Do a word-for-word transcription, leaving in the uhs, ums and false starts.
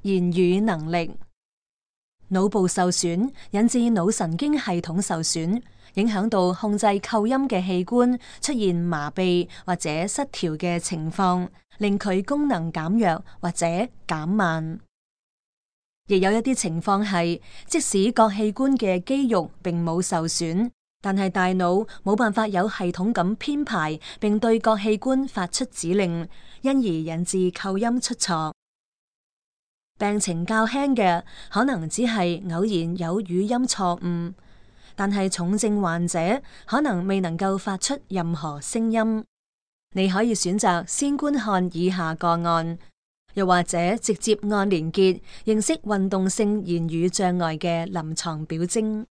言語能力。腦部受損引致腦神經系統受損，影響到控制構音嘅器官出現麻痹或者失調嘅情況，令佢功能減弱或者減慢。亦有一啲情況係，即使各器官嘅肌肉並冇受損，但係大腦冇辦法有系統咁編排並對各器官發出指令，因而引致構音出錯。病情較輕嘅可能只係偶然有語音錯誤，但係重症患者可能未能夠發出任何聲音。你可以選擇先觀看以下個案，又或者直接按連結認識運動性言語障礙嘅臨床表徵。